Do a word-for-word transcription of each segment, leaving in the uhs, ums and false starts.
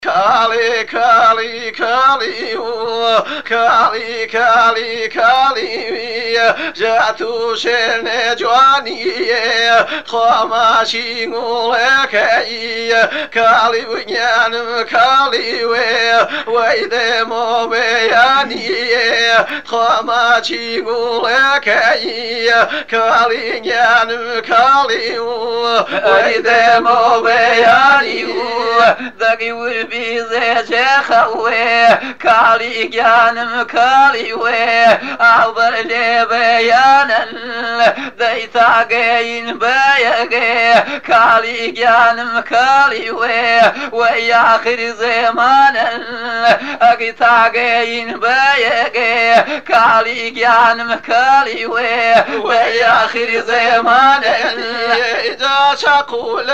Kali, Kali, Kali, oh, Kali, Kali, Kali, Jatu shene joani, Khama shingule kai, Kali winyan Kali we, Waide mo beyani, Khama shingule kai, Kali nyan Kali, Waide mo beyani, Dagi will bize cehawe Kali canım kali we Alberle beyanel Deyta geyin beyege Kali canım kali we Ve yahir zamanel Agita geyin beyege Kali canım kali we Ve yahir zamanel İda çakule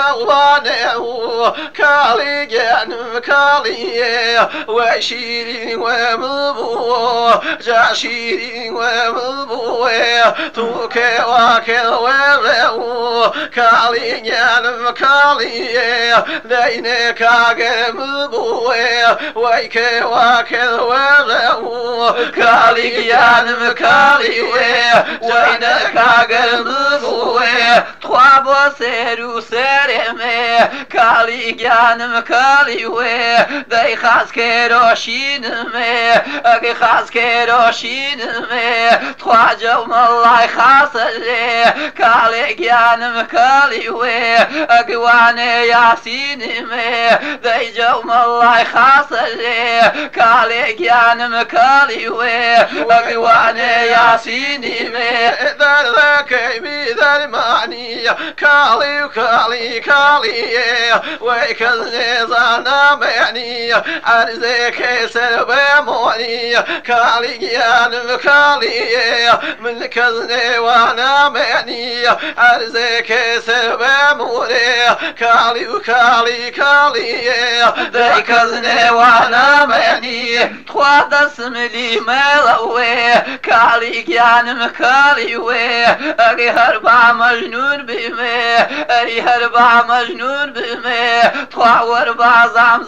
vanehu Kali canım Kaliye ve şirin ve mılbu Caşirin ve mılbu Tuke vakel ve revu Kali yanım kaliye Leyne kage mılbu Veyke vakel ve revu Kali yanım kaliye Leyne kage mılbu Tuabo seru sereme Kali yanım kaliye Dai khas ke roshin me ag khas ke roshin me Khwaja mallah khas le kale gyanım kali we ag wane yasin me Dai jaw mallah khas le kale gyanım kali we ag wane yasin me Dar ke bi dar mani kali kali kali we kal zana معني عرزك سرب معني كالي جانم كالي من كزني وانا معني عرزك سرب معني كالي وكالي كالي ذي كزني وانا معني تخواد اسم لي ملوي كالي جانم كالي وي اري هربا مجنون بمي اري هربا مجنون بمي تخوار بعض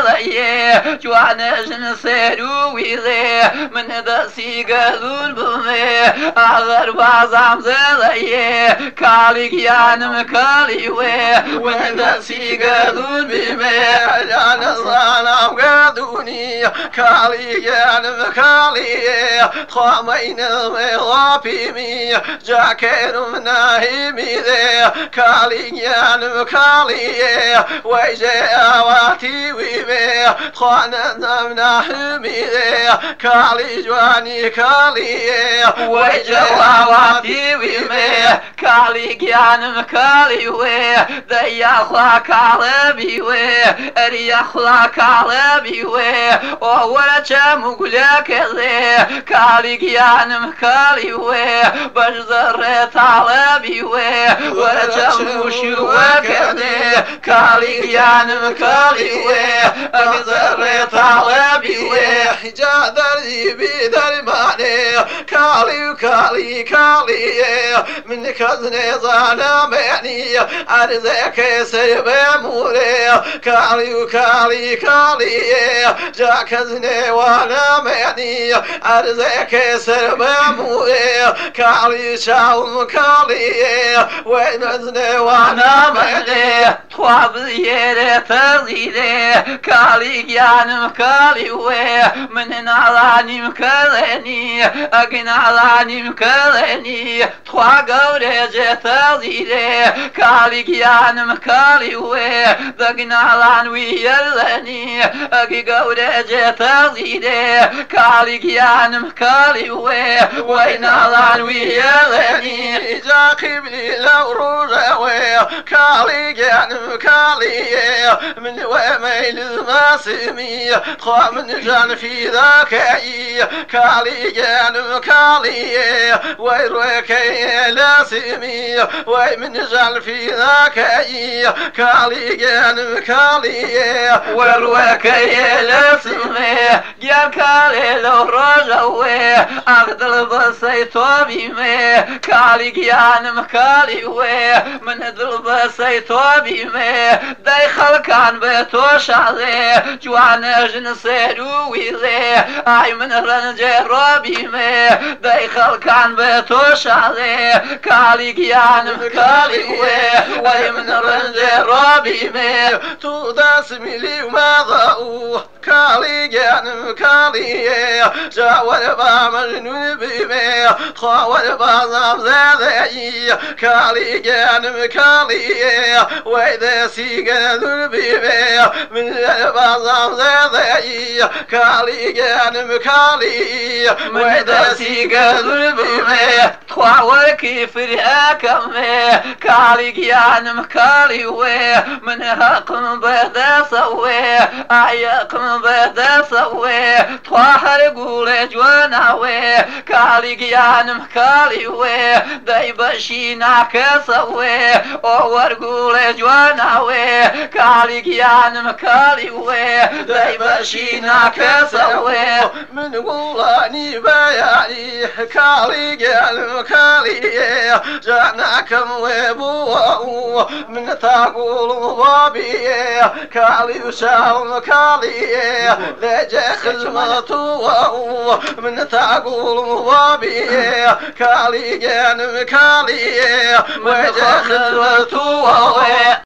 زليه جوانجن سيرويله من دسي قذول بمي اغر بعضام زليه كالي جانم كالي وي من دسي قذول بمي انا ظلام قذوني كالي جانم كالي خامين المغابيمي جاكير مناهيمي كالي جانم كالي ويجي واتي ويبي خانا نمنا همي كالي جواني كالي وجواتي ويبي كالي جانم كالي وي ذي يخلا كالبي وي اري يخلا كالبي وي ولا جمو لك كالي جانم كالي وي بجزر طالبي وي ولا جمو شوك كالي جانم كالي أغزر طالبي جادر بدر ماني كالي وكالي كالي من كزني ظلام يعني أرزك سرب موري كالي وكالي كالي جا كزني ولام يعني أرزك سرب موري كالي شاوم كالي وين زني ولام يعني خواب يري تغيري كالي جانم كالي وي من نعلاني مكالني اقن علاني مكالني تخوا قوري جتغيري كالي جانم كالي وي ذقن علان ويرلني اقي قوري جتغيري كالي جانم كالي وي وين علان ويرلني جا قبلي لو روجوي كالي جانم كالي من وميل ما سمي خام جان في ذاك كالي جان جانم كالي ويرويك لا سمي ومن جعل في ذاك كالي جانم كالي ويرويك لا سمي يا كالي لو رجوي أقدر بسيطو بيمي كالي جانم كالي من دل بسيطو بيمي داي خلقان بيتو شعلي جوان جنسي رويلي اي من رنجي روبيمي داي خلقان بيتو شعلي كالي جانم كالي وي من رنجي روبيمي تو داس ملي وماذا كالي جانم كالي جاول با مجنون بيمي خاول با زمزادي كالي جانم كالي وإذا سيقن ذنبي من با زمزادي كالي جانم كالي وإذا سيقن ذنبي خاول كيف رياكمي كالي جانم كالي من هقم بدا سوي أعيقم بدا سوي طاهر قول جواناوي كالي جانم كالي داي بشينا كسوي اور قول جواناوي كالي جانم كالي داي بشينا كسوي من قولاني بياني كالي جانم كالي جاناكم وبوء من تقول بابي كالي وشاوم كالي لجي خزمته من تقول بابي كالي جانم كالي وجه خزمته